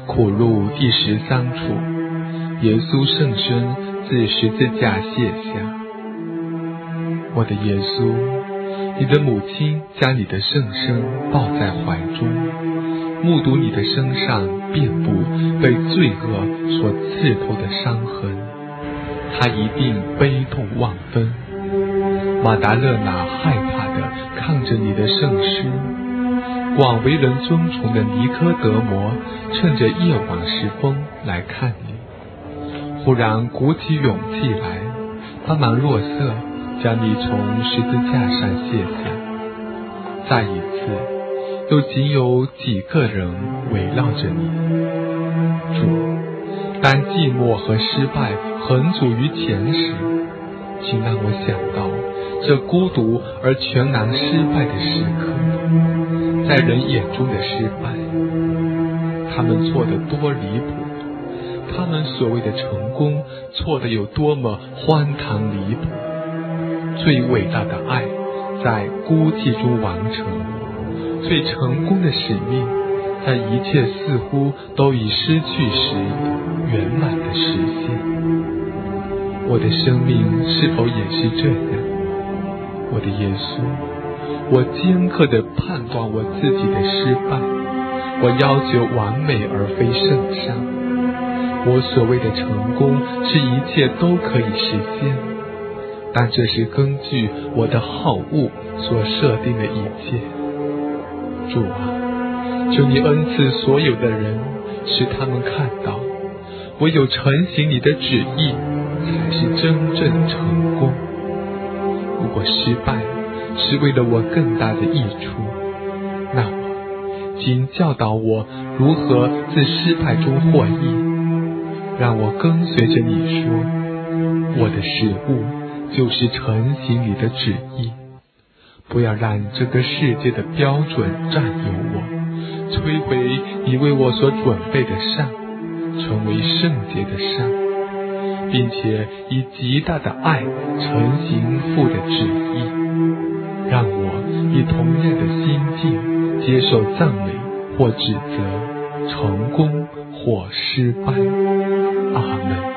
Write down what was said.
苦路第13处，耶稣圣身自十字架卸下。我的耶稣，你的母亲将你的圣身抱在怀中，目睹你的身上遍布被罪恶所刺透的伤痕，她一定悲痛万分。马达勒娜害怕地看着你的圣尸，广为人尊崇的尼科德摩趁着夜晚时分来看你，忽然鼓起勇气来，他忙若瑟将你从十字架上卸下。再一次，又仅有几个人围绕着你。主，当寂寞和失败横阻于前时，请让我想到这孤独而全然失败的时刻，在人眼中的失败，他们错得多离谱，他们所谓的成功错得有多么荒唐离谱。最伟大的爱在孤寂中完成，最成功的使命在一切似乎都已失去时圆满的实现。我的生命是否也是这样？我的耶稣，我尖刻地判断我自己的失败，我要求完美而非圣善。我所谓的成功是一切都可以实现，但这是根据我的好恶所设定的一切。主啊，求你恩赐所有的人，使他们看到，唯有承行你的旨意才是真正成功。如果失败是为了我更大的益处，那么请教导我如何自失败中获益，让我跟随着你说，我的食物就是承行你的旨意。不要让这个世界的标准占有我，摧毁你为我所准备的善，成为圣洁的善，并且以极大的爱承行父的旨意，让我以同样的心境接受赞美或指责，成功或失败。阿们。